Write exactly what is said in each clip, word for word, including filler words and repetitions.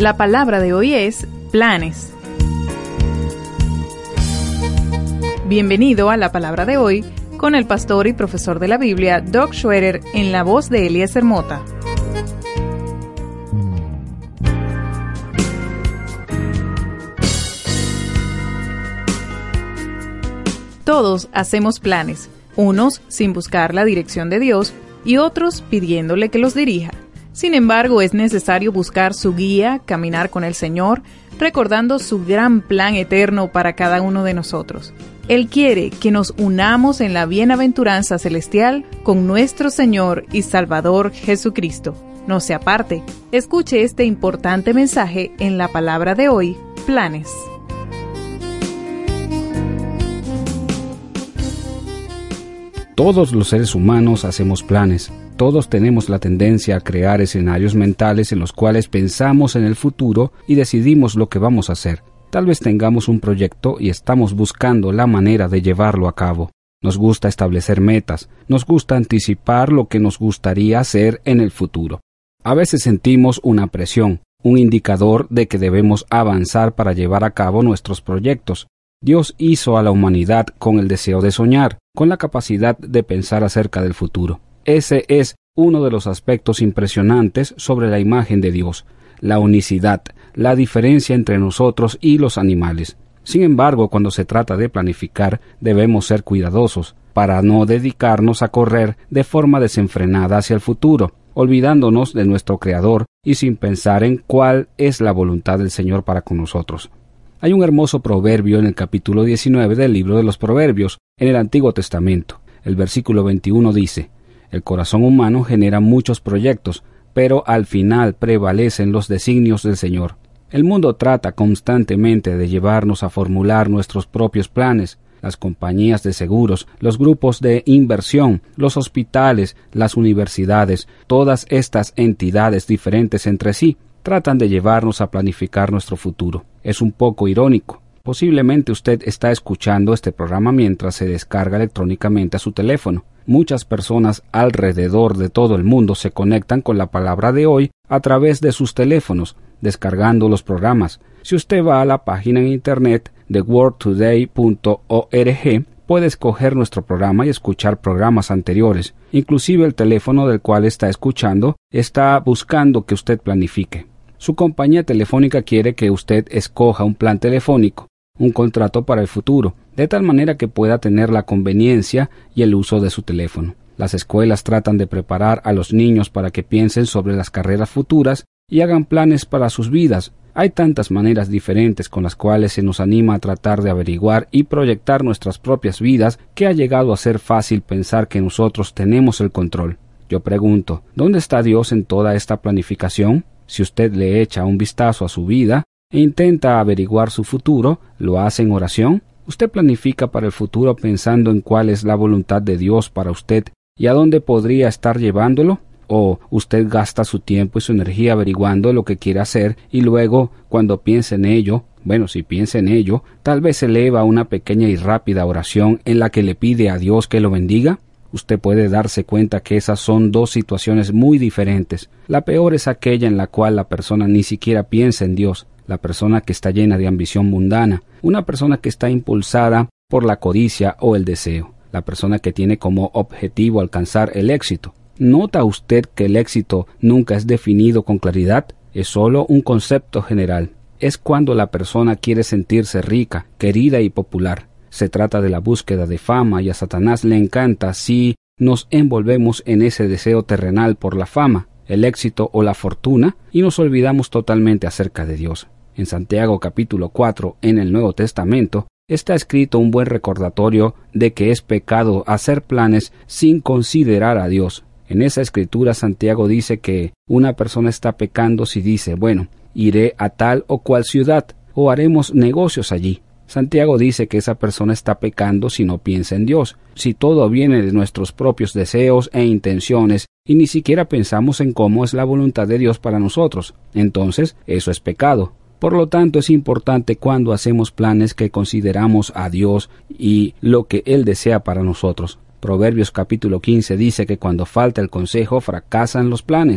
La palabra de hoy es planes. Bienvenido a la palabra de hoy con el pastor y profesor de la Biblia, Doug Schroeder, en la voz de Eliezer Mota. Todos hacemos planes, unos sin buscar la dirección de Dios y otros pidiéndole que los dirija. Sin embargo, es necesario buscar su guía, caminar con el Señor, recordando su gran plan eterno para cada uno de nosotros. Él quiere que nos unamos en la bienaventuranza celestial con nuestro Señor y Salvador Jesucristo. No se aparte, escuche este importante mensaje en la palabra de hoy, planes. Todos los seres humanos hacemos planes. Todos tenemos la tendencia a crear escenarios mentales en los cuales pensamos en el futuro y decidimos lo que vamos a hacer. Tal vez tengamos un proyecto y estamos buscando la manera de llevarlo a cabo. Nos gusta establecer metas, nos gusta anticipar lo que nos gustaría hacer en el futuro. A veces sentimos una presión, un indicador de que debemos avanzar para llevar a cabo nuestros proyectos. Dios hizo a la humanidad con el deseo de soñar, con la capacidad de pensar acerca del futuro. Ese es uno de los aspectos impresionantes sobre la imagen de Dios, la unicidad, la diferencia entre nosotros y los animales. Sin embargo, cuando se trata de planificar, debemos ser cuidadosos, para no dedicarnos a correr de forma desenfrenada hacia el futuro, olvidándonos de nuestro Creador y sin pensar en cuál es la voluntad del Señor para con nosotros. Hay un hermoso proverbio en el capítulo diecinueve del libro de los Proverbios, en el Antiguo Testamento. El versículo veintiuno dice: «El corazón humano genera muchos proyectos, pero al final prevalecen los designios del Señor». El mundo trata constantemente de llevarnos a formular nuestros propios planes. Las compañías de seguros, los grupos de inversión, los hospitales, las universidades, todas estas entidades diferentes entre sí, tratan de llevarnos a planificar nuestro futuro. Es un poco irónico. Posiblemente usted está escuchando este programa mientras se descarga electrónicamente a su teléfono. Muchas personas alrededor de todo el mundo se conectan con la palabra de hoy a través de sus teléfonos, descargando los programas. Si usted va a la página en internet de word today punto org, puede escoger nuestro programa y escuchar programas anteriores. Inclusive el teléfono del cual está escuchando está buscando que usted planifique. Su compañía telefónica quiere que usted escoja un plan telefónico, un contrato para el futuro, de tal manera que pueda tener la conveniencia y el uso de su teléfono. Las escuelas tratan de preparar a los niños para que piensen sobre las carreras futuras y hagan planes para sus vidas. Hay tantas maneras diferentes con las cuales se nos anima a tratar de averiguar y proyectar nuestras propias vidas que ha llegado a ser fácil pensar que nosotros tenemos el control. Yo pregunto, ¿dónde está Dios en toda esta planificación? Si usted le echa un vistazo a su vida e intenta averiguar su futuro, ¿lo hace en oración? ¿Usted planifica para el futuro pensando en cuál es la voluntad de Dios para usted y a dónde podría estar llevándolo? ¿O usted gasta su tiempo y su energía averiguando lo que quiere hacer y luego, cuando piense en ello, bueno, si piensa en ello, tal vez eleva una pequeña y rápida oración en la que le pide a Dios que lo bendiga? Usted puede darse cuenta que esas son dos situaciones muy diferentes. La peor es aquella en la cual la persona ni siquiera piensa en Dios, la persona que está llena de ambición mundana, una persona que está impulsada por la codicia o el deseo, la persona que tiene como objetivo alcanzar el éxito. ¿Nota usted que el éxito nunca es definido con claridad? Es solo un concepto general. Es cuando la persona quiere sentirse rica, querida y popular. Se trata de la búsqueda de fama y a Satanás le encanta si nos envolvemos en ese deseo terrenal por la fama, el éxito o la fortuna y nos olvidamos totalmente acerca de Dios. En Santiago capítulo cuatro, en el Nuevo Testamento, está escrito un buen recordatorio de que es pecado hacer planes sin considerar a Dios. En esa escritura Santiago dice que una persona está pecando si dice, bueno, iré a tal o cual ciudad o haremos negocios allí. Santiago dice que esa persona está pecando si no piensa en Dios, si todo viene de nuestros propios deseos e intenciones y ni siquiera pensamos en cómo es la voluntad de Dios para nosotros. Entonces, eso es pecado. Por lo tanto, es importante cuando hacemos planes que consideramos a Dios y lo que Él desea para nosotros. Proverbios capítulo quince dice que cuando falta el consejo fracasan los planes.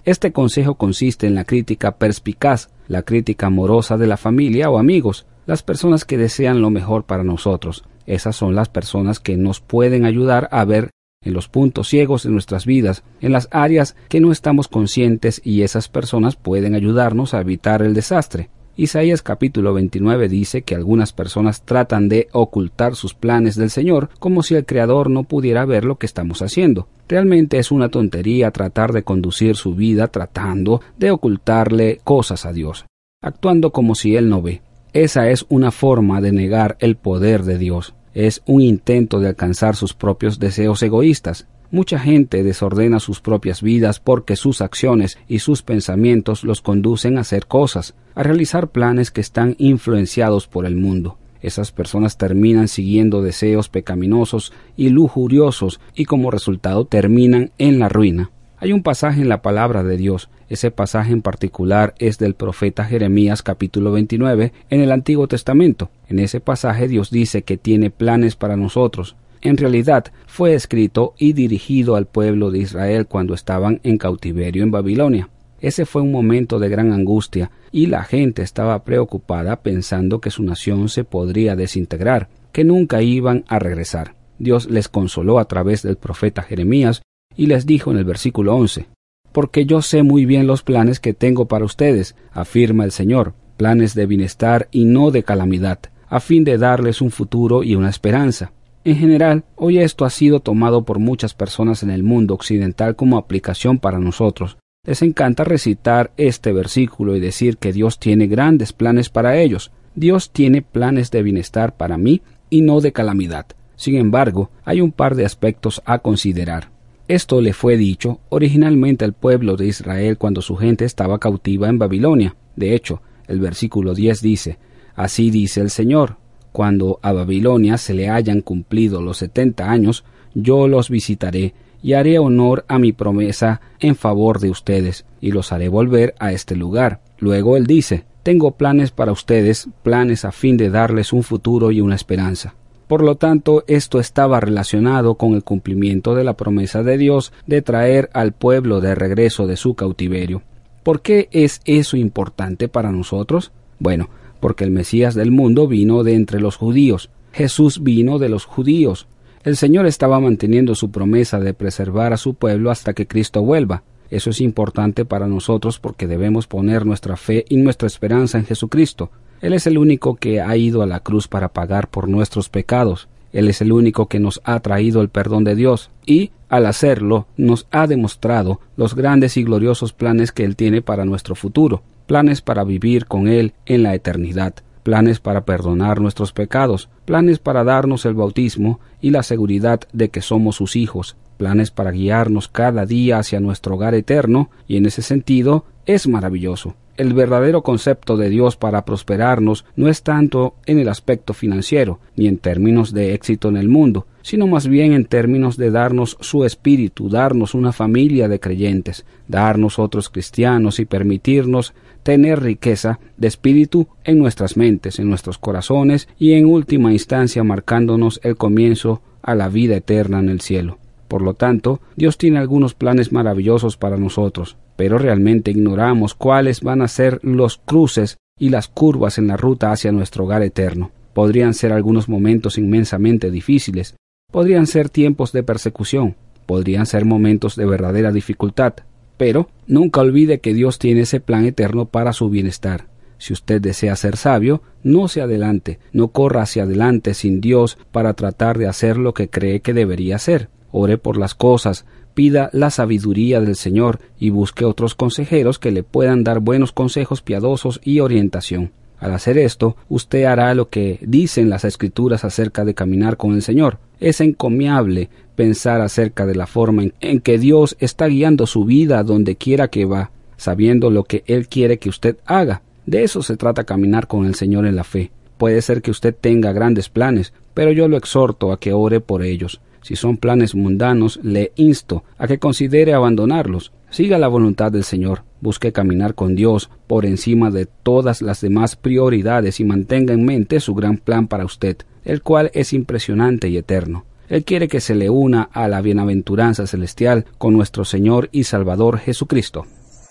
Este consejo consiste en la crítica perspicaz, la crítica amorosa de la familia o amigos, las personas que desean lo mejor para nosotros. Esas son las personas que nos pueden ayudar a ver en los puntos ciegos de nuestras vidas, en las áreas que no estamos conscientes, y esas personas pueden ayudarnos a evitar el desastre. Isaías capítulo veintinueve dice que algunas personas tratan de ocultar sus planes del Señor como si el Creador no pudiera ver lo que estamos haciendo. Realmente es una tontería tratar de conducir su vida tratando de ocultarle cosas a Dios, actuando como si Él no ve. Esa es una forma de negar el poder de Dios. Es un intento de alcanzar sus propios deseos egoístas. Mucha gente desordena sus propias vidas porque sus acciones y sus pensamientos los conducen a hacer cosas, a realizar planes que están influenciados por el mundo. Esas personas terminan siguiendo deseos pecaminosos y lujuriosos y como resultado terminan en la ruina. Hay un pasaje en la palabra de Dios. Ese pasaje en particular es del profeta Jeremías capítulo veintinueve en el Antiguo Testamento. En ese pasaje Dios dice que tiene planes para nosotros. En realidad fue escrito y dirigido al pueblo de Israel cuando estaban en cautiverio en Babilonia. Ese fue un momento de gran angustia y la gente estaba preocupada pensando que su nación se podría desintegrar, que nunca iban a regresar. Dios les consoló a través del profeta Jeremías y les dijo en el versículo once: «Porque yo sé muy bien los planes que tengo para ustedes, afirma el Señor, planes de bienestar y no de calamidad, a fin de darles un futuro y una esperanza». En general, hoy esto ha sido tomado por muchas personas en el mundo occidental como aplicación para nosotros. Les encanta recitar este versículo y decir que Dios tiene grandes planes para ellos. Dios tiene planes de bienestar para mí y no de calamidad. Sin embargo, hay un par de aspectos a considerar. Esto le fue dicho originalmente al pueblo de Israel cuando su gente estaba cautiva en Babilonia. De hecho, el versículo diez dice: «Así dice el Señor, cuando a Babilonia se le hayan cumplido los setenta años, yo los visitaré y haré honor a mi promesa en favor de ustedes, y los haré volver a este lugar». Luego él dice: «Tengo planes para ustedes, planes a fin de darles un futuro y una esperanza». Por lo tanto, esto estaba relacionado con el cumplimiento de la promesa de Dios de traer al pueblo de regreso de su cautiverio. ¿Por qué es eso importante para nosotros? Bueno, porque el Mesías del mundo vino de entre los judíos. Jesús vino de los judíos. El Señor estaba manteniendo su promesa de preservar a su pueblo hasta que Cristo vuelva. Eso es importante para nosotros porque debemos poner nuestra fe y nuestra esperanza en Jesucristo. Él es el único que ha ido a la cruz para pagar por nuestros pecados. Él es el único que nos ha traído el perdón de Dios y, al hacerlo, nos ha demostrado los grandes y gloriosos planes que Él tiene para nuestro futuro. Planes para vivir con Él en la eternidad, planes para perdonar nuestros pecados, planes para darnos el bautismo y la seguridad de que somos sus hijos, planes para guiarnos cada día hacia nuestro hogar eterno, y en ese sentido es maravilloso. El verdadero concepto de Dios para prosperarnos no es tanto en el aspecto financiero, ni en términos de éxito en el mundo, sino más bien en términos de darnos su espíritu, darnos una familia de creyentes, darnos otros cristianos y permitirnos tener riqueza de espíritu en nuestras mentes, en nuestros corazones y en última instancia marcándonos el comienzo a la vida eterna en el cielo. Por lo tanto, Dios tiene algunos planes maravillosos para nosotros, pero realmente ignoramos cuáles van a ser los cruces y las curvas en la ruta hacia nuestro hogar eterno. Podrían ser algunos momentos inmensamente difíciles, podrían ser tiempos de persecución, podrían ser momentos de verdadera dificultad, pero nunca olvide que Dios tiene ese plan eterno para su bienestar. Si usted desea ser sabio, no se adelante, no corra hacia adelante sin Dios para tratar de hacer lo que cree que debería hacer. Ore por las cosas, pida la sabiduría del Señor y busque otros consejeros que le puedan dar buenos consejos piadosos y orientación. Al hacer esto, usted hará lo que dicen las Escrituras acerca de caminar con el Señor. Es encomiable pensar acerca de la forma en, en que Dios está guiando su vida donde quiera que va, sabiendo lo que Él quiere que usted haga. De eso se trata caminar con el Señor en la fe. Puede ser que usted tenga grandes planes, pero yo lo exhorto a que ore por ellos. Si son planes mundanos, le insto a que considere abandonarlos. Siga la voluntad del Señor, busque caminar con Dios por encima de todas las demás prioridades y mantenga en mente su gran plan para usted, el cual es impresionante y eterno. Él quiere que se le una a la bienaventuranza celestial con nuestro Señor y Salvador Jesucristo.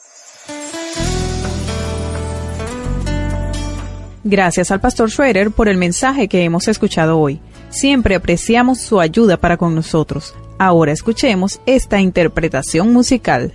Gracias al pastor Schroeder por el mensaje que hemos escuchado hoy. Siempre apreciamos su ayuda para con nosotros. Ahora escuchemos esta interpretación musical.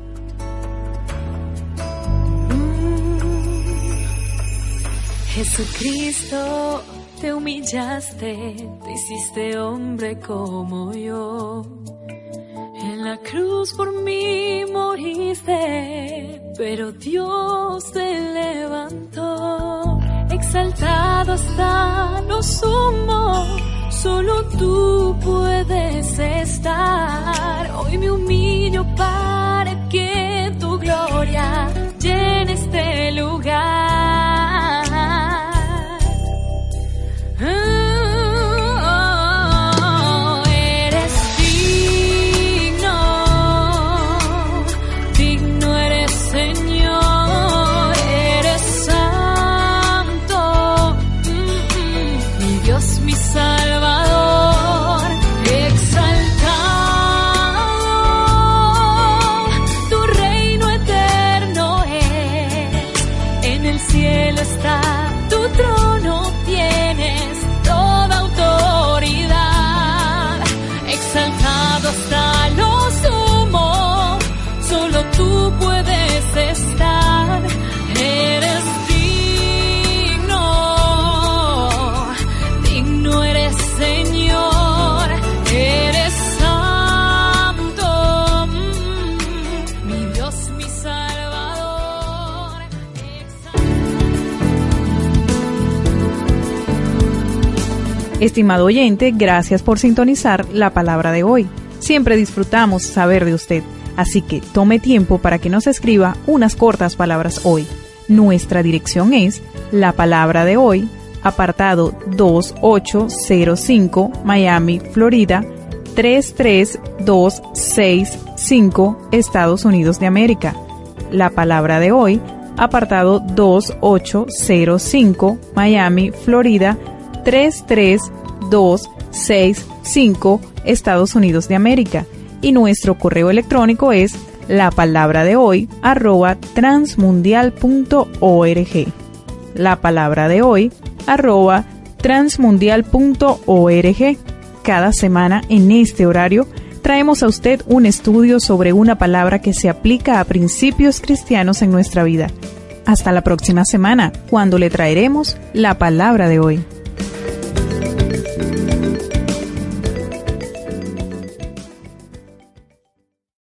Jesucristo, te humillaste, te hiciste hombre como yo. En la cruz por mí moriste, pero Dios te levantó. Exaltado hasta lo sumo, solo tú puedes estar. Hoy me humillo para que tu gloria llene este lugar. Estimado oyente, gracias por sintonizar la palabra de hoy. Siempre disfrutamos saber de usted, así que tome tiempo para que nos escriba unas cortas palabras hoy. Nuestra dirección es La Palabra de Hoy, apartado dos ocho cero cinco, Miami, Florida, tres tres dos seis cinco, Estados Unidos de América. La Palabra de Hoy, apartado dos ocho cero cinco, Miami, Florida, tres tres dos seis cinco, Estados Unidos de América. Y nuestro correo electrónico es la palabra de hoy arroba transmundial punto org. La palabra de hoy arroba transmundial punto org. Cada semana en este horario traemos a usted un estudio sobre una palabra que se aplica a principios cristianos en nuestra vida. Hasta la próxima semana, cuando le traeremos la palabra de hoy.